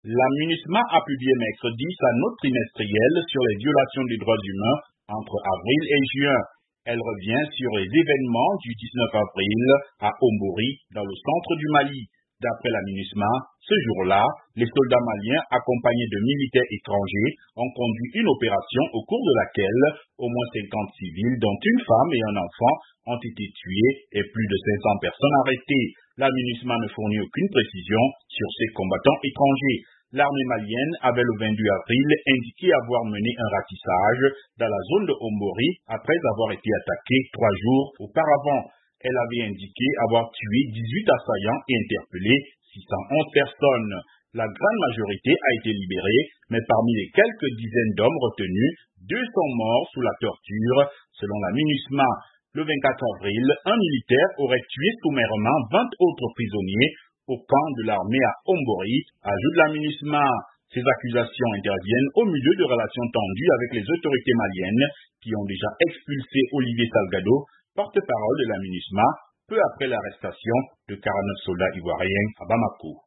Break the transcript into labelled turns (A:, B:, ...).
A: La MINUSMA a publié mercredi sa note trimestrielle sur les violations des droits humains entre avril et juin. Elle revient sur les événements du 19 avril à Ombori, dans le centre du Mali. D'après la MINUSMA, ce jour-là, les soldats maliens accompagnés de militaires étrangers ont conduit une opération au cours de laquelle au moins 50 civils, dont une femme et un enfant, ont été tués et plus de 500 personnes arrêtées. La MINUSMA ne fournit aucune précision sur ces combattants étrangers. L'armée malienne avait le 22 avril indiqué avoir mené un ratissage dans la zone de Ombori après avoir été attaquée 3 jours auparavant. Elle avait indiqué avoir tué 18 assaillants et interpellé 611 personnes. La grande majorité a été libérée, mais parmi les quelques dizaines d'hommes retenus, 2 sont morts sous la torture, selon la MINUSMA. Le 24 avril, un militaire aurait tué sommairement 20 autres prisonniers au camp de l'armée à Ombori, ajoute la MINUSMA. Ces accusations interviennent au milieu de relations tendues avec les autorités maliennes qui ont déjà expulsé Olivier Salgado, porte-parole de la MINUSMA, peu après l'arrestation de 49 soldats ivoiriens à Bamako.